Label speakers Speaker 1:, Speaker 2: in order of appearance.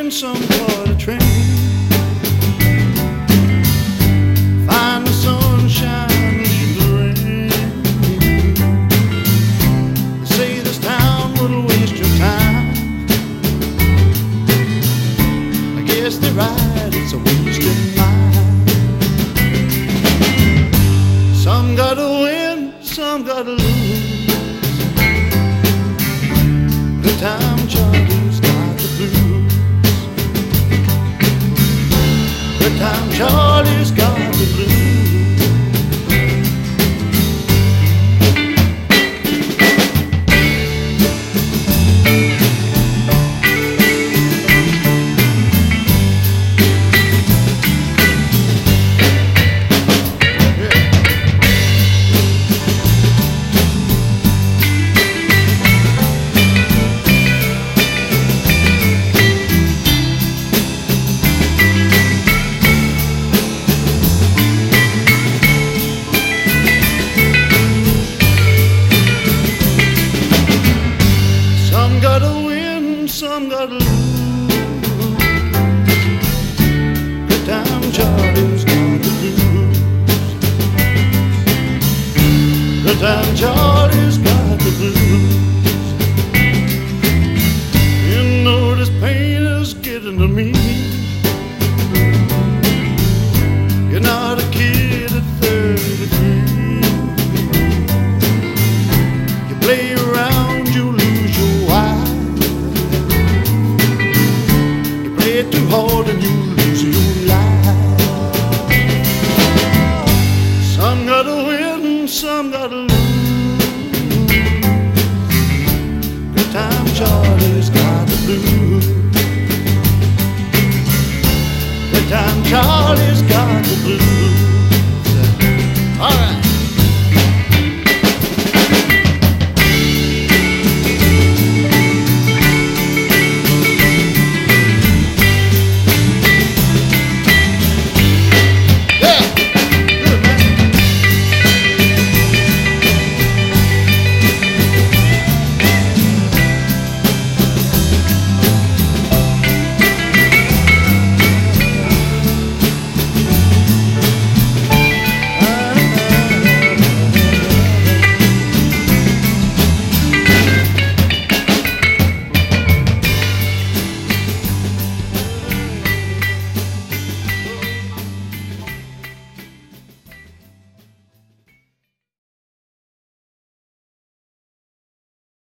Speaker 1: in some part of train. Find the sunshine, leave the rain. They say this town will waste your time. I guess they're right, it's a waste of mine. Some gotta win, some gotta lose. The time Charlie's got the blues. The time Charlie's got the blues. Some gotta lose. Good time Charlie's got the blues. Good time Charlie's got the blues. You know this pain is getting to me. You're not a kid at 33. You play around, you lose your wife. Too hard and you lose your life. Some gotta win, some gotta lose. Good time Charlie's got the blues. Good time Charlie's got the blues.